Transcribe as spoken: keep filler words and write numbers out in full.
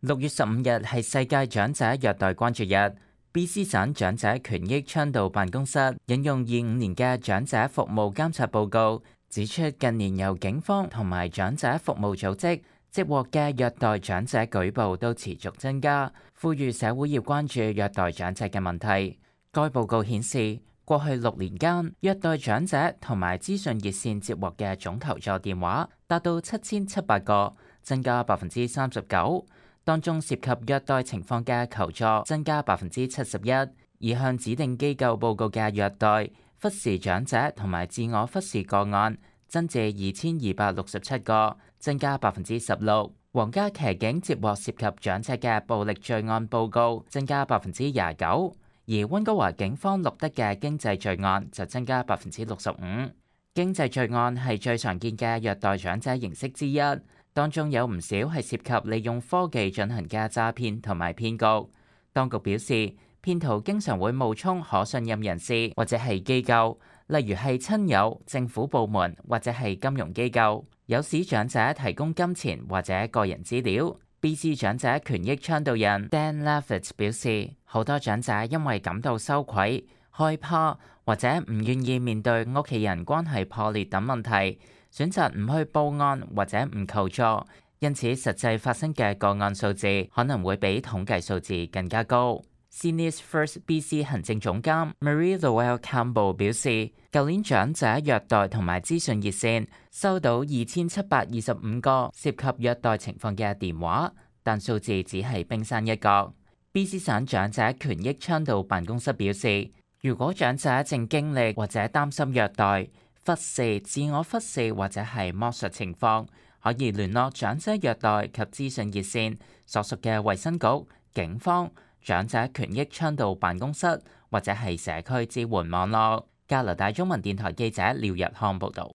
六月十五日係世界長者虐待關注日。B C 省長者權益倡導辦公室引用二五年嘅長者服務監察報告，指出近年由警方同埋長者服務組織接獲嘅虐待長者舉報都持續增加，呼籲社會要關注虐待長者嘅問題。該報告顯示，過去六年間，虐待長者同埋資訊熱線接獲嘅總求助電話達到七千七百個，增加百分之三十九。當中涉及虐待情況嘅求助增加百分之七十一，而向指定機構報告嘅虐待、忽視長者同埋自我忽視個案增至二千二百六十七個，增加百分之十六。皇家騎警接獲涉及長者嘅暴力罪案報告增加百分之廿九，而溫哥華警方錄得嘅經濟罪案就增加百分之六十五。經濟罪案係最常見嘅虐待長者形式之一。當中有唔少係涉及利用科技進行嘅詐騙同埋騙局。當局表示，騙徒經常會冒充可信任人士或者係機構，例如係親友、政府部門或者係金融機構，誘使長者提供金錢或者個人資料。B C 長者權益倡導人 Dan Laffitt 表示，好多長者因為感到羞愧、害怕或者唔願意面對屋企人關係破裂等問題，選擇唔去報案或者唔求助，因此實際發生嘅個案數字可能會比統計數字更加高。Seniors First B C 行政總監 Marie Lowell Campbell 表示，舊年長者虐待同埋資訊熱線收到二千七百二十五個涉及虐待情況嘅電話，但數字只係冰山一角。B C 省長者權益倡導辦公室表示，如果長者正經歷或者擔心虐待、忽視、自我忽視或者係剝削情況，可以聯絡長者虐待及資訊熱線所屬嘅衛生局、警方、長者權益倡導辦公室或者係社區支援網絡。加拿大中文電台記者廖日康報導。